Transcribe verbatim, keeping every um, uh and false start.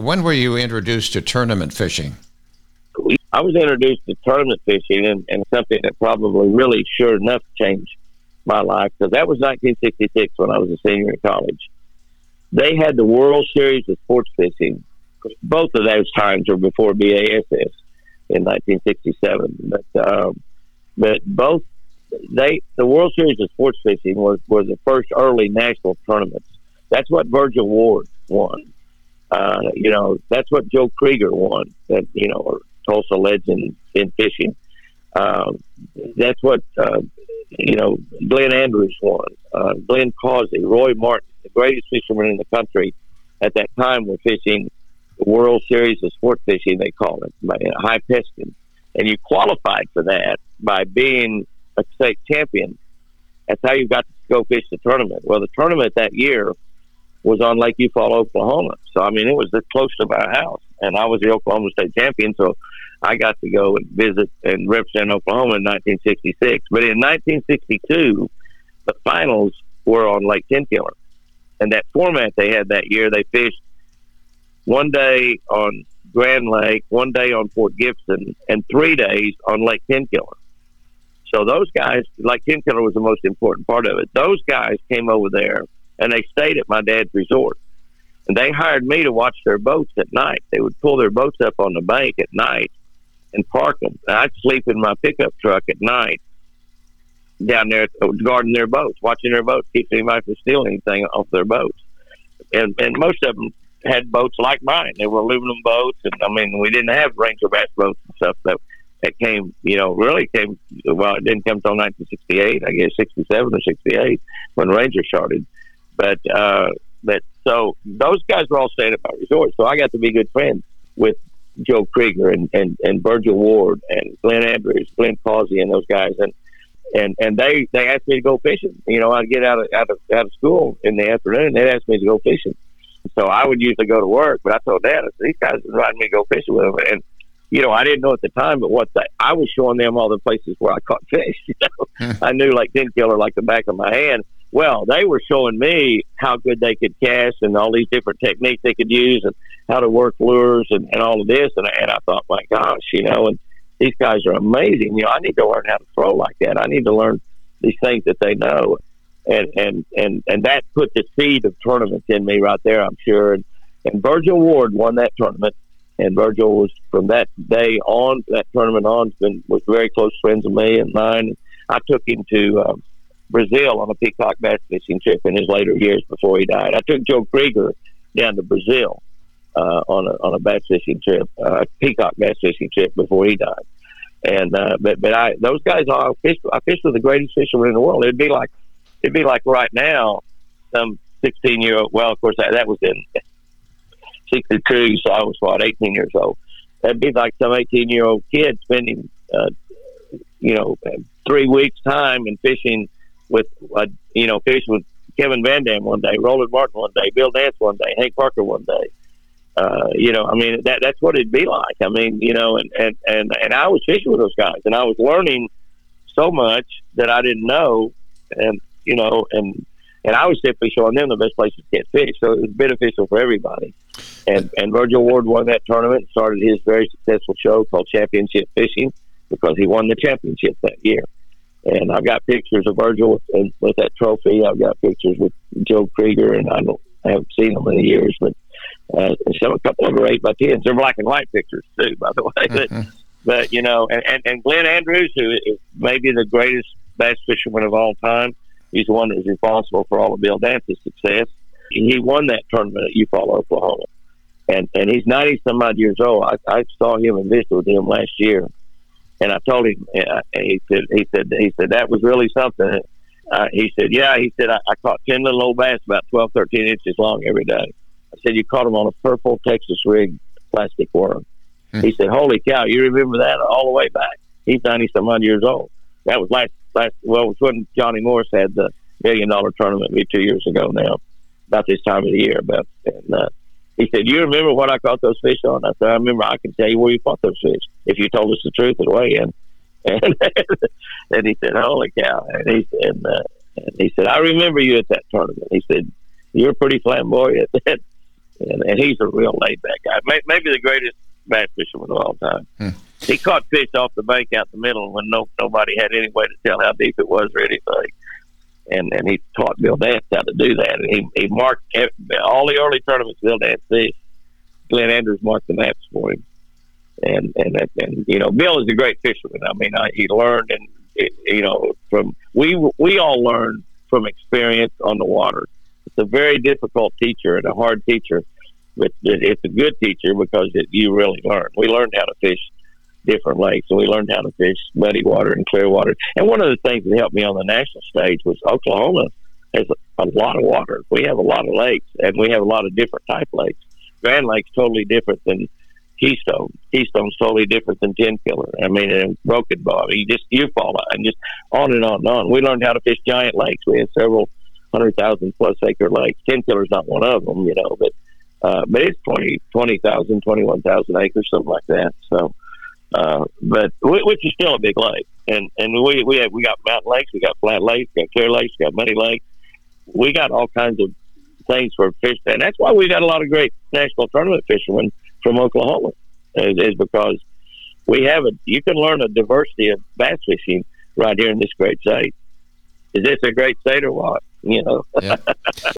when were you introduced to tournament fishing? I was introduced to tournament fishing, and, and something that probably really sure enough changed my life, because that was nineteen sixty-six when I was a senior in college. They had the World Series of Sports Fishing. Both of those times were before B A S S in nineteen sixty-seven. But um, but both they the World Series of Sports Fishing was, was the first early national tournaments. That's what Virgil Ward won. Uh, you know, that's what Joe Krieger won. That you know, or Tulsa legend in fishing. Um, that's what uh, you know. Glenn Andrews won. Uh, Glenn Causey, Roy Martin, the greatest fishermen in the country at that time, were fishing the World Series of Sport Fishing. They call it by high pesking, and you qualified for that by being a state champion. That's how you got to go fish the tournament. Well, the tournament that year was on Lake Eufaula, Oklahoma. So I mean, it was this close to my house, and I was the Oklahoma State champion. So I got to go and visit and represent Oklahoma in nineteen sixty-six. But in nineteen sixty-two, the finals were on Lake Tenkiller. And that format they had that year, they fished one day on Grand Lake, one day on Fort Gibson, and three days on Lake Tenkiller. So those guys, Lake Tenkiller was the most important part of it. Those guys came over there, and they stayed at my dad's resort. And they hired me to watch their boats at night. They would pull their boats up on the bank at night and park them. And I'd sleep in my pickup truck at night down there guarding their boats, watching their boats, keeping anybody from stealing anything off their boats. And and most of them had boats like mine. They were aluminum boats. And, I mean, we didn't have Ranger bass boats and stuff that, that came, you know, really came, well, it didn't come until nineteen sixty-eight, I guess, sixty-seven or sixty-eight, when Ranger started. But, uh, but so those guys were all staying at my resort. So I got to be good friends with Joe Krieger and, and, and Virgil Ward and Glenn Andrews, Glenn Causey, and those guys. And, and, and they, they asked me to go fishing. You know, I'd get out of, out of, out of school in the afternoon, they'd ask me to go fishing. So I would usually go to work, but I told Dad, I said, these guys are inviting me to go fishing with them. And, you know, I didn't know at the time, but what they, I was showing them all the places where I caught fish. You know, I knew like Tenkiller like the back of my hand. Well, they were showing me how good they could cast and all these different techniques they could use and how to work lures and, and all of this. And, and I thought, my gosh, you know, and these guys are amazing. You know, I need to learn how to throw like that. I need to learn these things that they know. And, and, and, and that put the seed of tournaments in me right there, I'm sure. And, and Virgil Ward won that tournament. And Virgil was, from that day on, that tournament on, been, was very close friends of me and mine. I took him to um, Brazil on a peacock bass fishing trip in his later years before he died. I took Joe Krieger down to Brazil uh, on a on a bass fishing trip, uh, peacock bass fishing trip before he died. And uh, but but I those guys, I fished I fished with the greatest fishermen in the world. It'd be like it'd be like right now, some sixteen year old. Well, of course that, that was in sixty-two, so I was what eighteen years old. That'd be like some eighteen year old kid spending uh, you know three weeks time and fishing with uh, you know fishing with Kevin Van Dam one day, Roland Martin one day, Bill Dance one day, Hank Parker one day. Uh, you know, I mean that that's what it'd be like. I mean, you know, and, and, and, and I was fishing with those guys, and I was learning so much that I didn't know, and you know, and and I was simply showing them the best places to get fish. So it was beneficial for everybody. And and Virgil Ward won that tournament and started his very successful show called Championship Fishing because he won the championship that year. And I've got pictures of Virgil with, with that trophy. I've got pictures with Joe Krieger, and I don't I haven't seen them in years, but uh, some a couple of them are eight by tens. They're black and white pictures too, by the way. Mm-hmm. But, but you know, and, and, and Glenn Andrews, who is maybe the greatest bass fisherman of all time, he's the one that was responsible for all of Bill Dance's success. He won that tournament at Eufaula, Oklahoma, and and he's ninety some odd years old. I, I saw him and visited with him last year, and I told him. Uh, he said he said he said that was really something. Uh, he said, yeah. He said I, I caught ten little old bass about twelve, thirteen inches long every day. I said, you caught them on a purple Texas rig plastic worm. Hmm. He said, holy cow, you remember that all the way back? He's ninety some odd years old. That was last last. Well, it was when Johnny Morris had the million dollar tournament maybe two years ago now, about this time of the year. But and, uh, he said, you remember what I caught those fish on? I said, I remember. I can tell you where you caught those fish if you told us the truth at weigh in. And, and he said, holy cow. And he said, uh, and he said, I remember you at that tournament. He said, you're pretty flamboyant. and, and he's a real laid back guy. May, maybe the greatest bass fisherman of all time. Hmm. He caught fish off the bank out the middle when no nobody had any way to tell how deep it was or anything. And and he taught Bill Dance how to do that. And he he marked every, all the early tournaments Bill Dance did. Glenn Andrews marked the maps for him. And and and you know, Bill is a great fisherman. I mean, I, he learned, and it, you know, from we we all learn from experience on the water. It's a very difficult teacher and a hard teacher, but it, it's a good teacher because it, you really learn. We learned how to fish different lakes, and we learned how to fish muddy water and clear water. And one of the things that helped me on the national stage was Oklahoma has a, a lot of water. We have a lot of lakes, and we have a lot of different type lakes. Grand Lake's totally different than Keystone. Keystone's totally different than Ten Killer. I mean, and Broken Bow. You just you fall out, and just on and on and on. We learned how to fish giant lakes. We had several hundred thousand plus acre lakes. Ten Killer's not one of them, you know, but uh, but it's twenty twenty thousand, twenty-one thousand acres, something like that. So. Uh, but which is still a big lake, and and we we have we got mountain lakes, we got flat lakes, we got clear lakes, we got muddy lakes. We got all kinds of things for fish, and that's why we got a lot of great national tournament fishermen from Oklahoma. Is, is because we have a you can learn a diversity of bass fishing right here in this great state. Is this a great state or what? You know. Yeah.